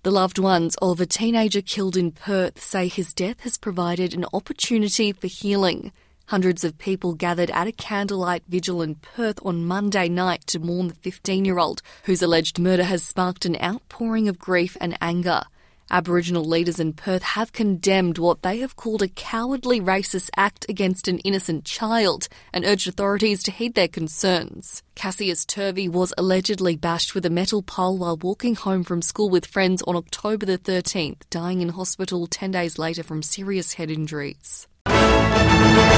The loved ones of a teenager killed in Perth say his death has provided an opportunity for healing. Hundreds of people gathered at a candlelight vigil in Perth on Monday night to mourn the 15-year-old, whose alleged murder has sparked an outpouring of grief and anger. Aboriginal leaders in Perth have condemned what they have called a cowardly racist act against an innocent child and urged authorities to heed their concerns. Cassius Turvey was allegedly bashed with a metal pole while walking home from school with friends on October the 13th, dying in hospital 10 days later from serious head injuries.